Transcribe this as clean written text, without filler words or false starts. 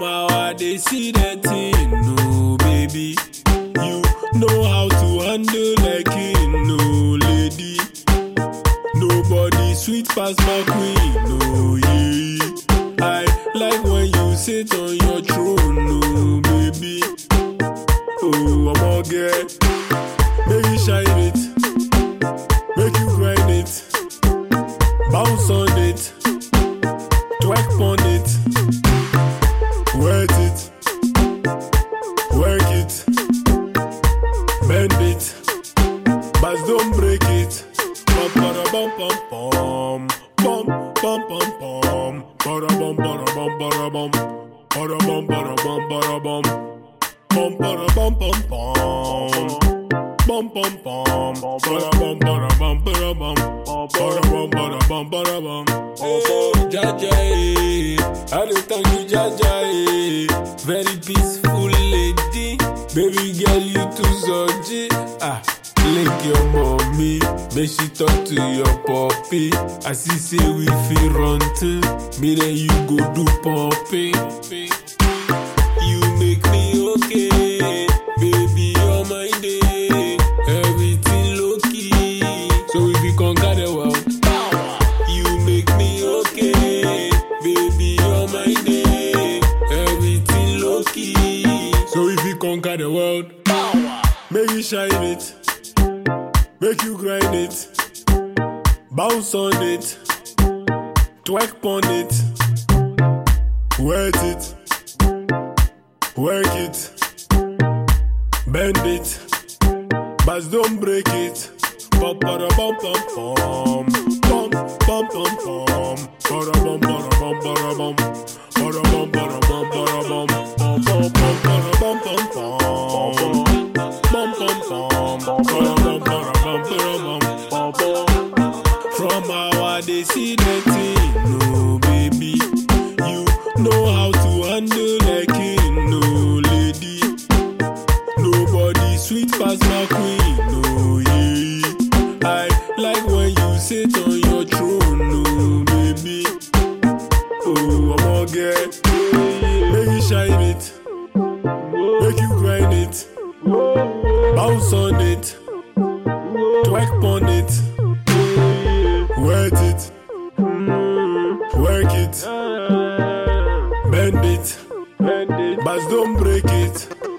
how I dey see that thing, no baby. You know how to handle like king, no lady. Nobody sweet past my queen, no yeah. I like when you sit on your throne, no baby. Oh, I'm all good. Make you shine it, make you grind it, bounce on it, twerk on it, wet it, work it, bend it, but don't break it. Bum bada bum bum bum, bum bum bum bum, bada bum bada bum, bada bum bada bum, bada bum bum bum. Bum bum bum, bada bum bada bum bada bum, bada bum bada bum bada bum. Oh, Jaja, I don't thank you, Jaja. Very peaceful lady, baby girl you too soji. Lick your mommy, make she talk to your puppy. I see say we feel run to, me then you go do puppy. You make me okay, baby you're my day. Everything low key, so if you conquer the world, you make me okay, baby you're my day. Everything low key, so if you conquer the world, make you shine it, make you grind it, bounce on it, twerk on it, wet it, work it, bend it, but don't break it. Bum bada bum bum bum, bum bum bum bum, bada bum bada bum bada bum, bada bum bada bum bada bum, bum bum bum bada bum bum bum, bum bum bum, bada bum bada bum bada bum. From how I dey see that thing, no baby. You know how to handle like king, no lady. Nobody sweet past my queen, no yeah. I like when you sit on your throne, no baby. Oh, I'm all good. Make you shine it, make you grind it, bounce on it, twerk on it, wet it, work it, bend it, but don't break it.